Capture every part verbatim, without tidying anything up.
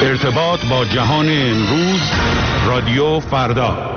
ارتباط با جهان امروز، رادیو فردا.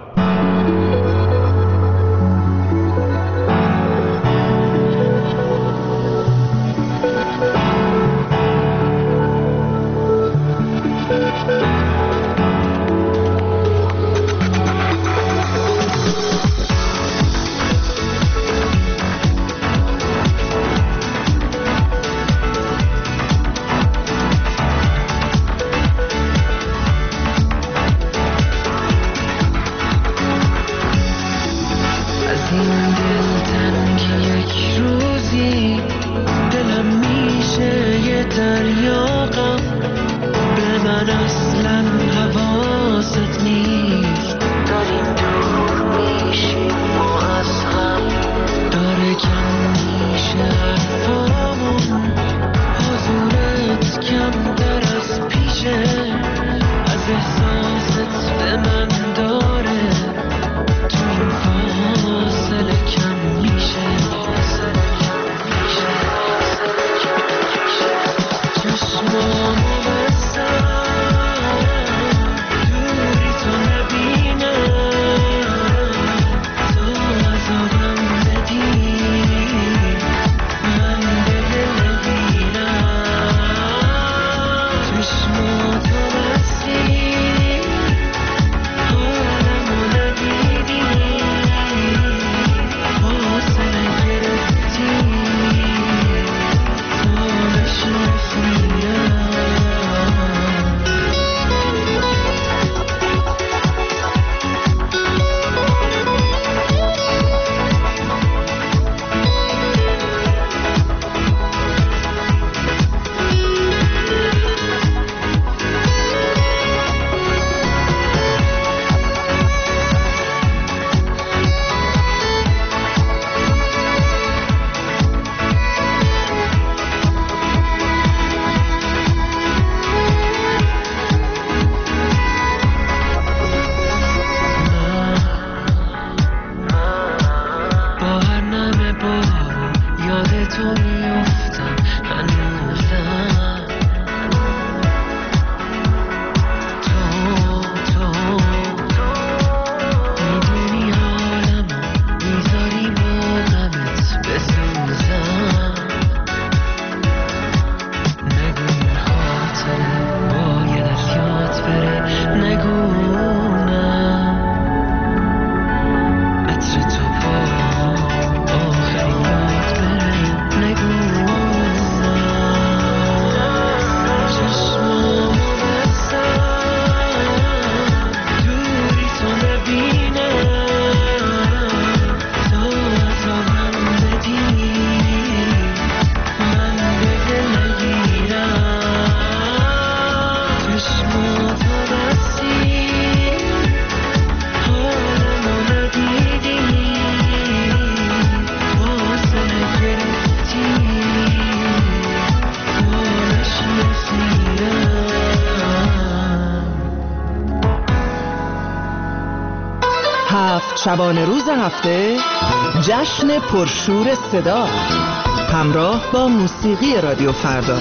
شبانه روز هفته جشن پرشور صدا همراه با موسیقی رادیو فردا.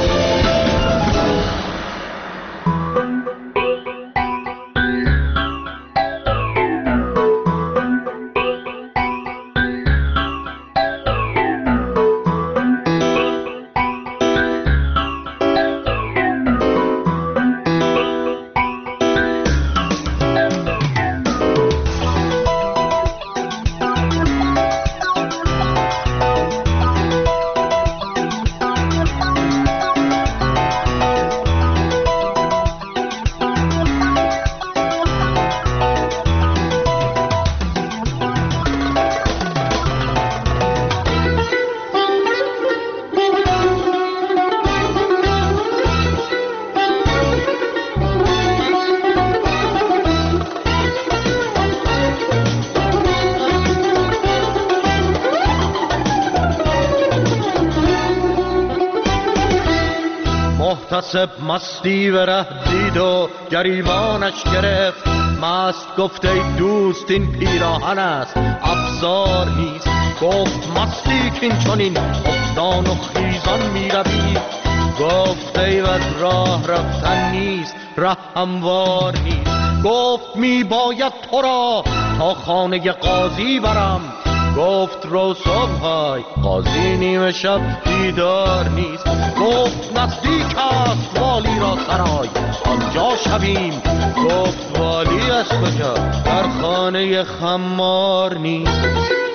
محتسب مستی و ره دید و گریبانش گرفت، مست گفت ای دوست این پیراهن است افسار نیست. گفت مستی کین چنین افتان و خیزان می روی، گفت ایوز راه رفتن نیست، ره هموار نیست. گفت می باید تو را تا خانه قاضی برم. گفت رو صبحای قاضی نیمه شب دیدار نیست. گفت نزدیک است والی را سرای، آنجا شویم. گفت والی از کجا؟ در خانه خمار نیست.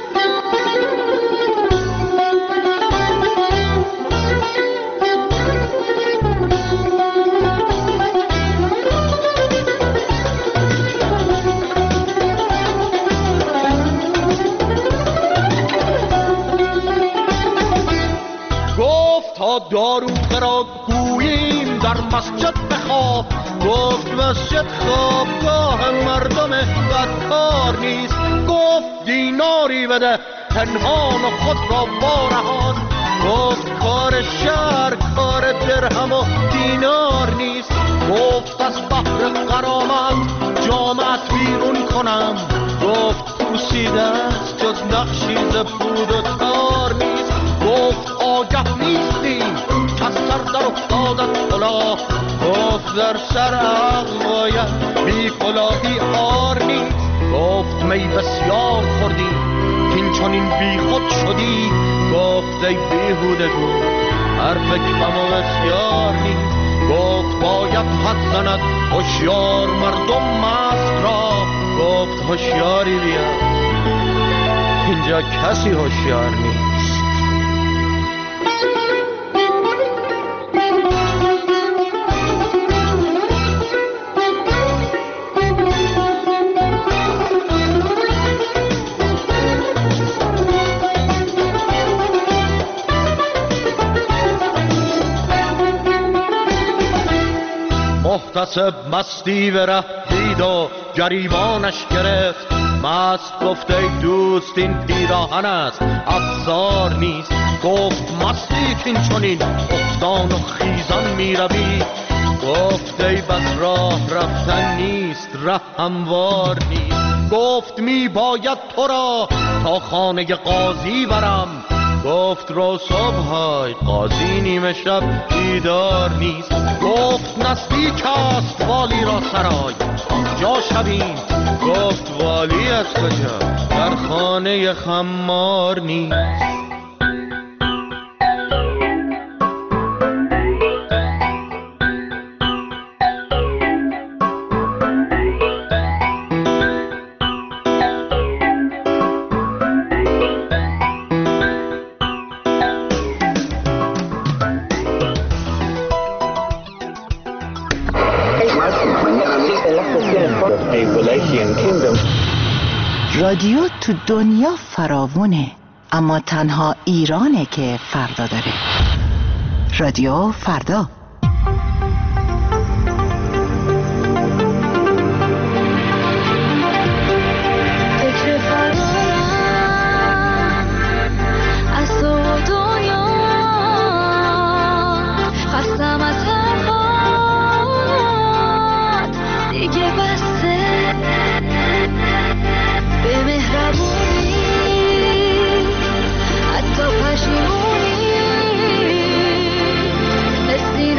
تا دارو را گوییم در مسجد بخواب. گفت مسجد خوابگاه مردم بدکار نیست. گفت دیناری بده پنهان و خود را بارهان. گفت کار شهر کار درهم و دینار نیست. گفت از بحر غرامت جامعت بیرون کنم. گفت پوسیده است جز نقشی ز پود و تار نیست. گفت آگه نیستیم که از سر در افتادت کلاه. گفت در سر عقل باید بی کلاهی عار نیست. گفت می بسیار خوردیم این چنین بی خود شدی. گفت ای بیهوده گو حرف کم و بسیار نیست. گفت باید حد زند هوشیار مردم مست را. گفت هوشیاری بیا اینجا کسی هوشیار نیست. محتسب مستی به ره دید و گریبانش گرفت. مست گفت ای دوست این پیراهن است افسار نیست. گفت مستی کین چنین افتان و خیزان می روی. گفت ای بس راه رفتن نیست ره هموار نیست. گفت می باید تو را تا خانه قاضی برم. گفت رو صبحای قاضی نیمه شب دیدار نیست. گفت نزدیک است والی را سرای، آنجا شویم. گفت والی از کجا؟ در خانه خمار نیست. رادیو تو دنیا فراوونه، اما تنها ایرانه که فردا داره. رادیو فردا. Let's see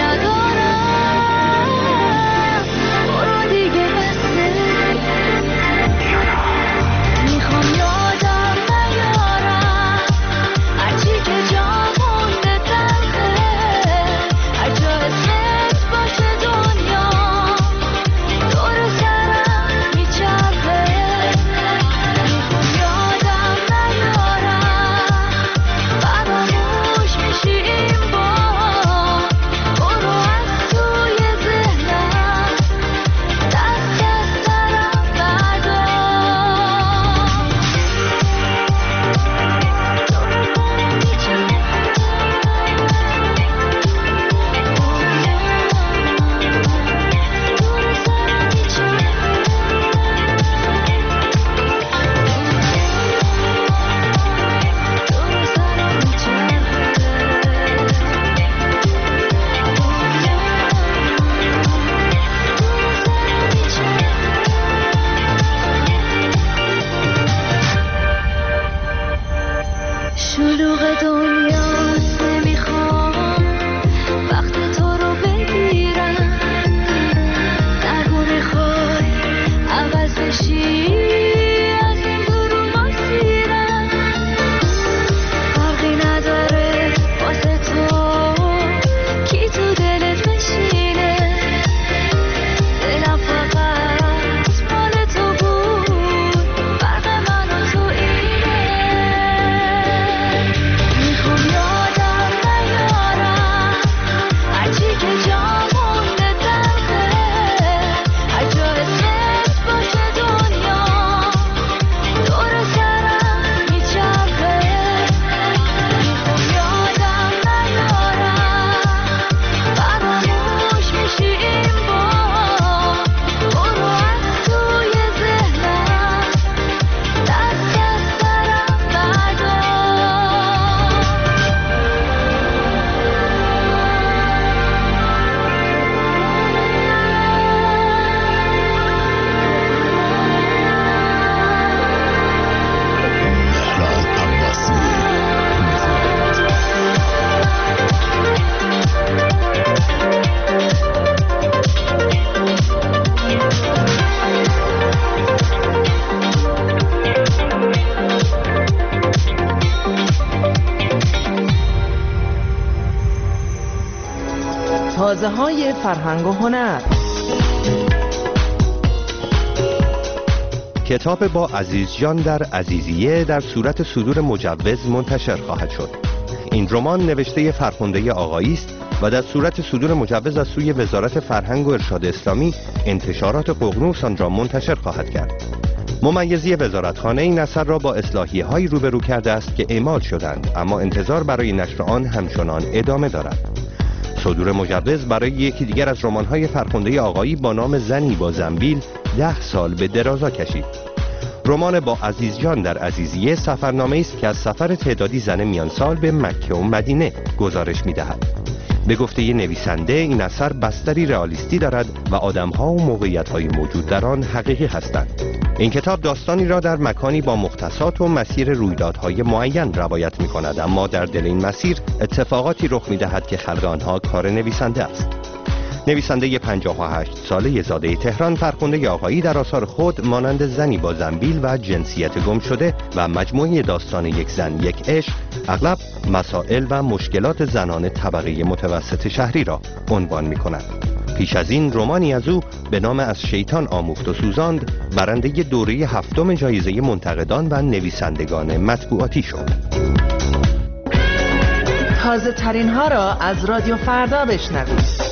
مغازه‌های فرهنگ و هنر. کتاب با عزیز جان در عزیزیه در صورت صدور مجوز منتشر خواهد شد. این رمان نوشته فرخنده آقایی است و در صورت صدور مجوز از سوی وزارت فرهنگ و ارشاد اسلامی انتشارات ققنوس آن را منتشر خواهد کرد. ممیزی وزارتخانه این اثر را با اصلاحیه هایی روبرو کرده است که اعمال شدند، اما انتظار برای نشر آن همچنان ادامه دارد. صدور مجوز برای یکی دیگر از رمان‌های فرخنده آقایی با نام زنی با زنبیل ده سال به درازا کشید. رمان با عزیز جان در عزیزیه سفرنامه است که از سفر تعدادی زن میان سال به مکه و مدینه گزارش می‌دهد. به گفته نویسنده این اثر بستری رئالیستی دارد و آدم‌ها و موقعیت‌های موجود در آن حقیقی هستند. این کتاب داستانی را در مکانی با مختصات و مسیر رویدادهای معین روایت می‌کند، اما در دل این مسیر اتفاقاتی رخ می‌دهد که خلق آنها کار نویسنده است. نویسنده پنجاه و هشت ساله زاده تهران فرخنده آقایی در آثار خود مانند زنی با زنبیل و جنسیت گم شده و مجموعه داستان یک زن یک عشق اغلب مسائل و مشکلات زنان طبقه متوسط شهری را عنوان می‌کند. پیش از این رمانی از او به نام از شیطان آموخت و سوزاند برنده دوره هفتم جایزه منتقدان و نویسندگان مطبوعاتی شد. تازه ترین ها را از رادیو فردا بشنوید.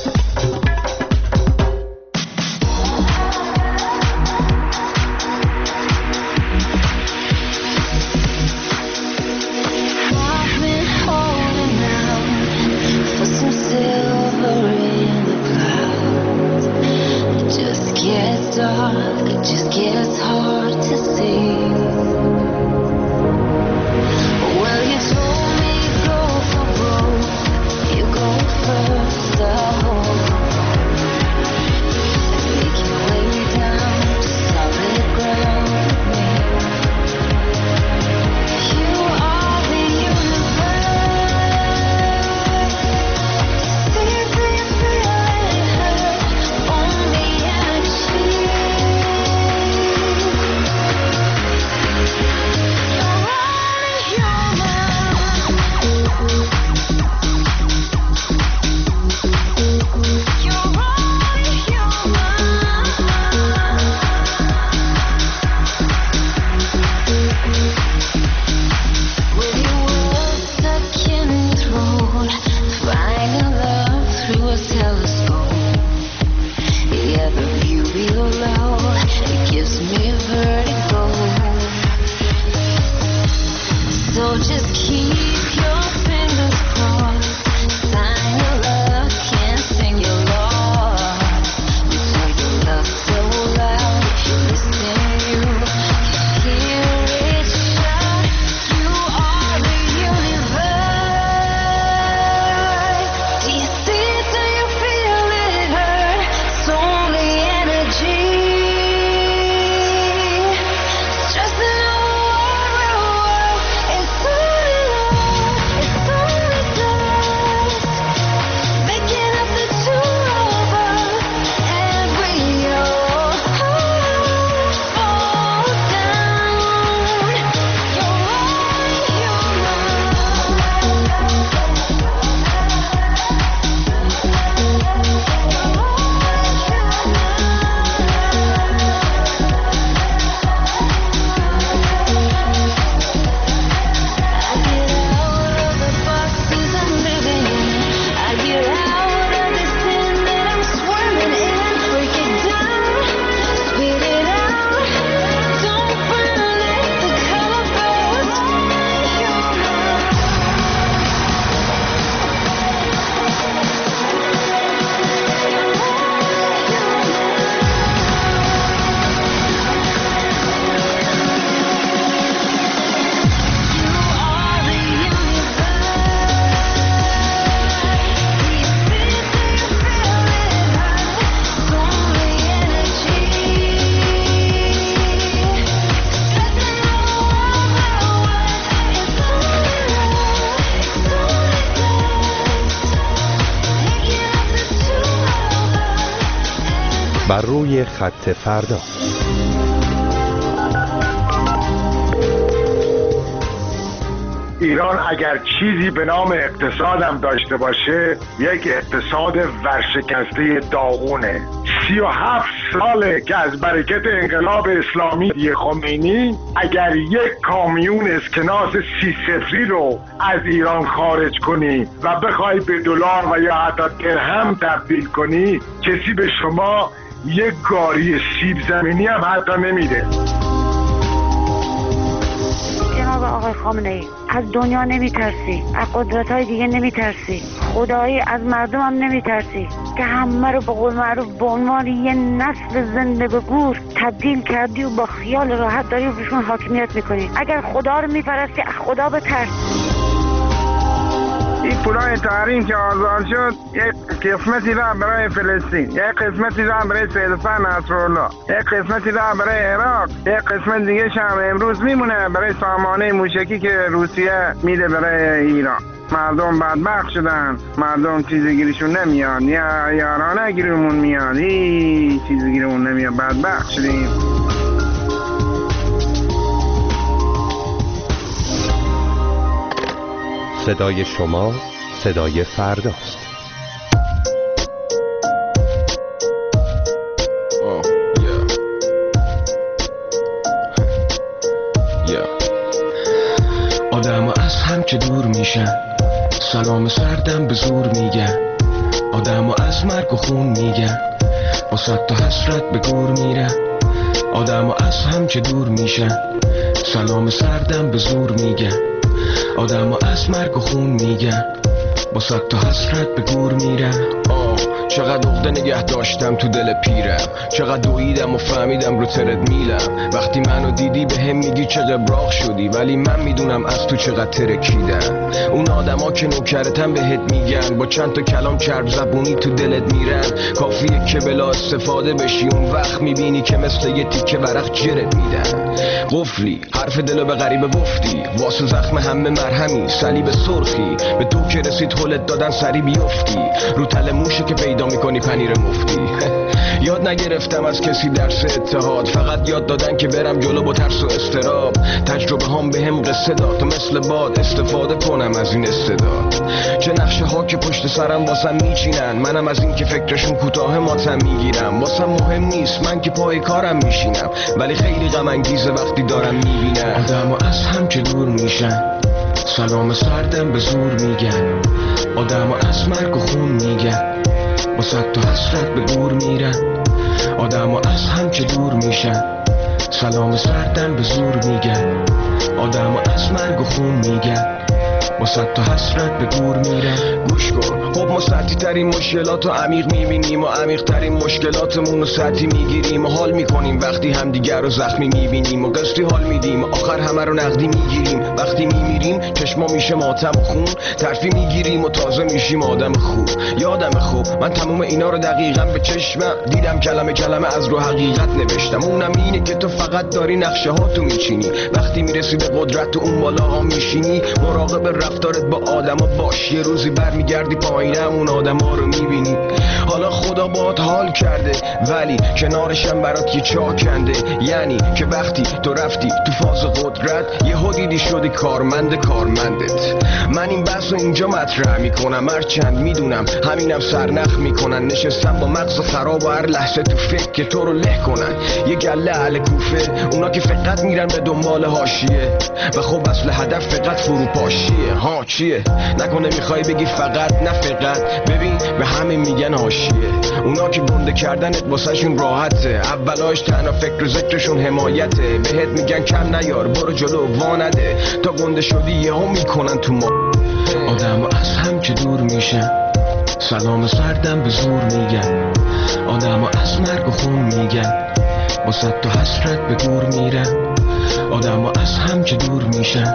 بر روی خط فردا. ایران اگر چیزی به نام اقتصادم داشته باشه یک اقتصاد ورشکسته داغونه. سی و هفت ساله که از برکت انقلاب اسلامی خمینی اگر یک کامیون اسکناس سی صفری رو از ایران خارج کنی و بخوای به دلار و یا حتی درهم تبدیل کنی، کسی به شما یک گاری سیب زمینی هم حتی نمیده. جناب آقای خامنه ای، از دنیا نمیترسی، از قدرت های دیگه نمیترسی، خدایی از مردم هم نمیترسی که همه رو به قول معروف به عنوان یه نسل زنده به گور تبدیل کردی و با خیال راحت داری و بهشون حاکمیت میکنی. اگر خدا رو میپرستی از خدا بترس. این پولای تحریم که آزاد شد یک قسمتی را برای فلسطین، یک قسمتی را برای سیدفن نصرالله، یک قسمتی را برای عراق، یک قسمت دیگه هم امروز میمونه برای سامانه موشکی که روسیه میده برای ایران. مردم بدبخت شدن، مردم چیزی گیرشون نمیاد، یا یارانه گیرمون میاد، هیچ چیزی گیرمون نمیاد، بدبخت شدیم. صدای شما صدای فرداست. oh, yeah. yeah. آدم از هم که دور میشن، سلام سردم به زور میگن، آدم از مرگ و خون میگن، با صد تا حسرت به گور میرن. آدم از هم که دور میشن، سلام سردم به زور میگن، آدم از مرگ و خون میگن، با صد تا حسرت به گور میرن. آه چقدر عقده نگه داشتم تو دل پیرم، چقدر دویدم و فهمیدم رو ترد میلم. وقتی منو دیدی به هم میگی چه قبراق شدی، ولی من میدونم از تو چقدر ترکیدم. اون آدما که نوکرتن بهت میگن، با چند تا کلام چرب زبونی تو دلت میرن. کافیه که بلا استفاده بشی، اون وقت میبینی که مثل یه تیکه ورق جرت میدن. قفلی حرف دلو به غریبه گفتی، واسه زخم همه مرهمی صلیب سرخی. به تو که رسید هلت دادن سری بیفتی، رو تل موشه که پیدا میکنی پنیر مفتی. یاد نگرفتم از کسی درس اتحاد، فقط یاد دادن که برم جلو با ترس و استراب. تجربه هم به هم قصه داد، مثل باد استفاده کنم از این استعداد. چه نقشه ها که پشت سرم واسم میچینن، منم از این که فکرشون کوتاه ماتم میگیرم. واسم مهم نیست من که پای کارم میشینم، ولی خیلی غم انگیزه وقتی دارم میبینم آدمو از هم که دور میشن، سلام سردم به زور میگن، آدمو از مرگ و خون میگن، با صد تا حسرت به گور میرن. آدمو از هم که دور میشن، سلام سردم به زور میگن، آدمو از مرگ و خون میگن، با صد تا حسرت به گور میرن. گوش کن، خب ما سطحی ترین مشکلات رو عمیق میبینیم و عمیق ترین مشکلاتمون رو سطحی میگیریم و حال میکنیم وقتی همدیگر رو زخمی میبینیم و قسطی حال میدیم، آخر همه رو نقدی میگیریم. وقتی میمیریم چشما میشه ماتم و خون، ترفی میگیریم و تازه میشیم آدم خوب. یادم خوب من تموم اینا رو دقیقاً به چشمم دیدم، کلمه کلمه از رو حقیقت نوشتم. اونم اینه که تو فقط داری نقشه ها تو میچینی، وقتی میرسی به قدرت و اون بالا ها میشینی. مراقب رفتارت با آدما باش، یه روزی برمیگردی پایینم اون آدما رو میبینی. حالا خدا باهات حال کرده، ولی کنارشم برات یه چاه کنده. یعنی که وقتی تو رفتی تو فاز قدرت، یه دیدی شدی کارمند کارمندت. من این بحث رو اینجا مطرح میکنم، هرچند میدونم همینم سرنخ میکنن. نشستم با مغز خراب و هر لحظه تو فکر که تو رو له کنن. یه گله اهل کوفه، اونا که فقط میرن به دنبال حاشیه و خب اصل هدف فقط فروپاشیه. ها چیه؟ نکنه میخوای بگی فقط، نه فقط. ببین به همین میگن حاشیه. اونا که گنده کردنت واسهشون راحته، اولاش تنها فکر و ذکرشون حمایته. بهت میگن کم نیار، برو جلو وانده، تا گنده شدی یهو میکنن تو ما. آدم از هم که دور میشن، سلام سردم به زور میگن، آدم از مرگ و خون میگن، با صد تا حسرت به گور میرن. آدم از هم که دور میشن،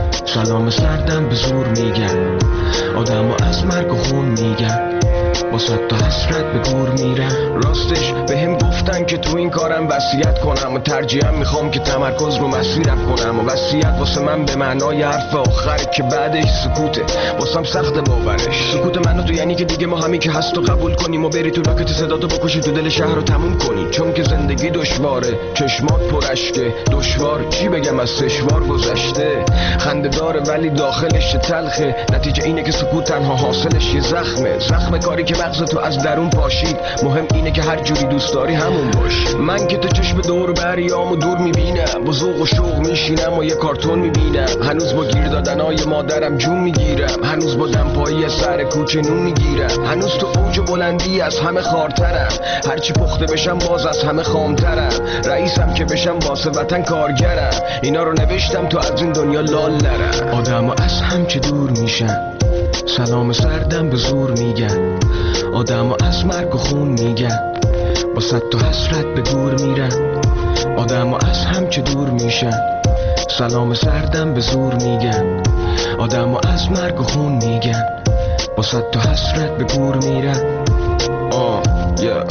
سلام سردم به زور میگن، آدم از مرگ و خون میگن، با صد تا حسرت به گور میرن. راستش به هم گفتن که تو این کارم وصیت کنم و ترجیحاً میخوام که تمرکز رو مسیرم کنم و وصیت واسه من به معنای حرف آخر که بعدش سکوته، واسم سخت باورش. سکوت منو تو یعنی که دیگه ما همین که هست و قبول کنیم و بری تو راکت صداتو بکشی تو دل شهر رو تموم کنی، چون که زندگی دشواره، چشمات پرشکه، دشوار چی بگم از سشوار گذشته، خنده داره ولی داخلش تلخه، نتیجه اینه که سکوت تنها حاصلش یه زخمه، زخم کاری که مغز تو از درون پاشید. مهم اینه که هر جوری دوست داری همون باش. من که تو چشم دور بریامو دور میبینم، با ذوق و شوق میشینم و یه کارتون میبینم، هنوز با گیر دادنای مادرم جون میگیرم، هنوز با دمپایی سر کوچه نون میگیرم، هنوز تو اوج بلندی از همه خارترم، هرچی پخته بشم باز از همه خامترم، رئیسم که بشم واسه وطن کارگرم، اینا رو نوشتم تو از این دنیا لال نرم. آدم از هم که دور میشن، سلام سردم به زور میگن، آدم از مرگ و خون میگن، با صد تا حسرت به گور میرن. آدم از هم که دور میشن، سلام سردم به زور میگن، آدم از مرگ و خون میگن، با صد تا حسرت به گور میرن. آه yeah.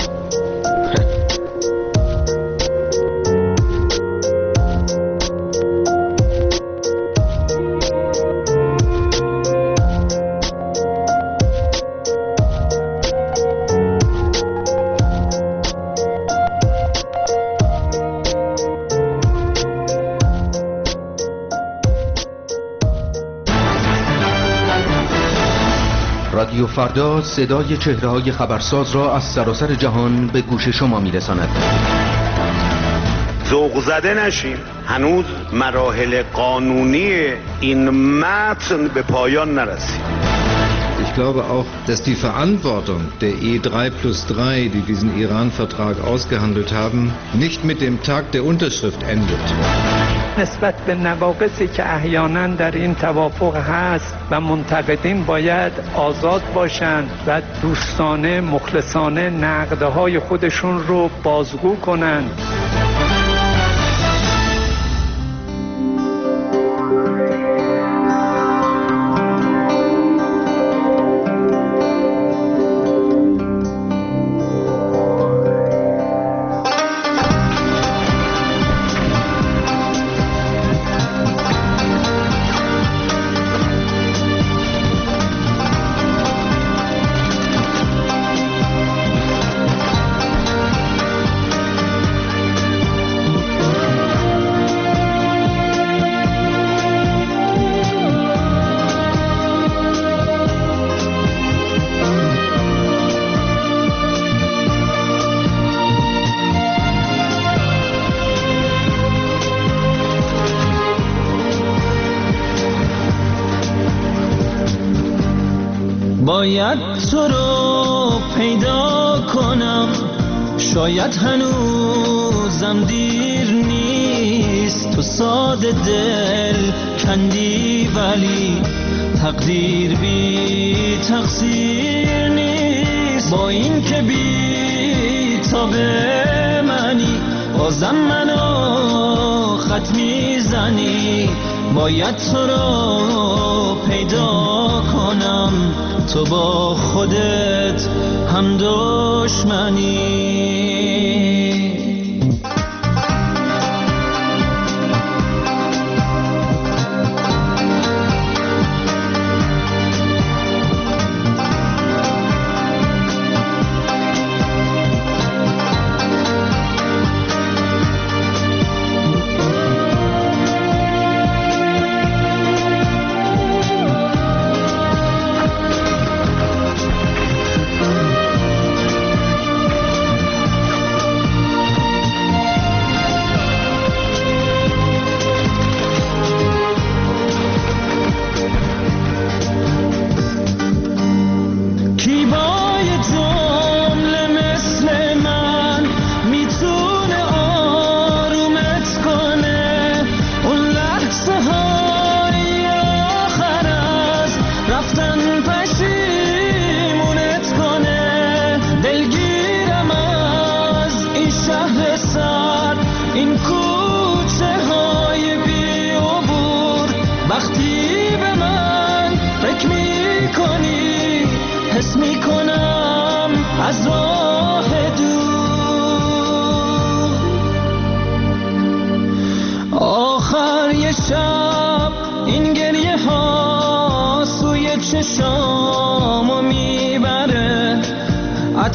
رادیو فردا صدای چهره‌های خبرساز را از سراسر جهان به گوش شما می‌رساند. ذوق زده نشیم، هنوز مراحل قانونی این متن به پایان نرسید. Ich glaube auch, dass die Verantwortung der E drei plus drei, die diesen Iran-Vertrag ausgehandelt haben, nicht mit dem Tag der Unterschrift endet. نسبت به نواقصی که احیانا در این توافق هست و منتقدین باید آزاد باشند و دوستانه مخلصانه نقدهای خودشون رو بازگو کنند. باید تو رو پیدا کنم، شاید هنوزم دیر نیست، تو ساده دل کندی ولی تقدیر بی تقصیر نیست. با این که بی تاب منی بازم منو خط میزنی، باید تو رو پیدا کنم، تو با خودت هم دشمنی. حس میکنم از راه دور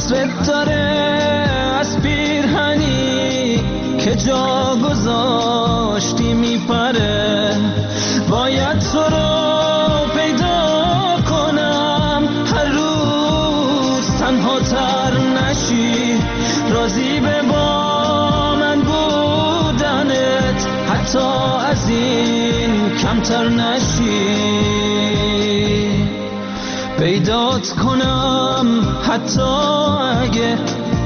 عطرت داره از پیرهنی که جا گذاشتی میپره. باید تو رو پیدا کنم هر روز تنها تر نشی، راضی به با من بودنت حتی از این کمتر نشی. پیدات کنم حتی اگه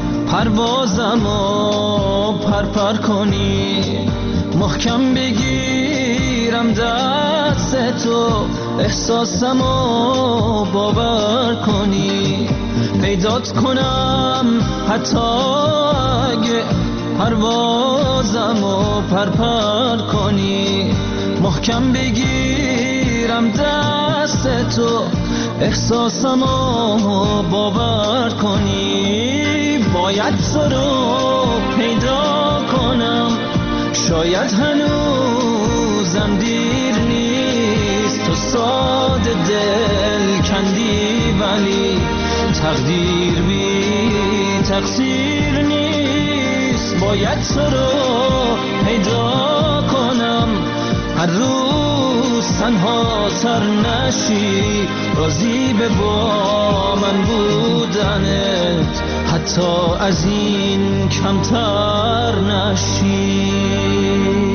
پروازمو پرپر کنی، محکم بگیرم دست تو احساسمو باور کنی. پیدات کنم حتی اگه پروازمو پرپر کنی، محکم بگیرم دست تو احساسمو باور کنی. باید تو رو پیدا کنم، شاید هنوزم دیر نیست. تو ساده دل کندی ولی تقدیر بی تقصیر نیست. باید تو رو پیدا کنم هر روز تنها تر نشی، راضی به با من بودنت حتی از این کمتر نشی.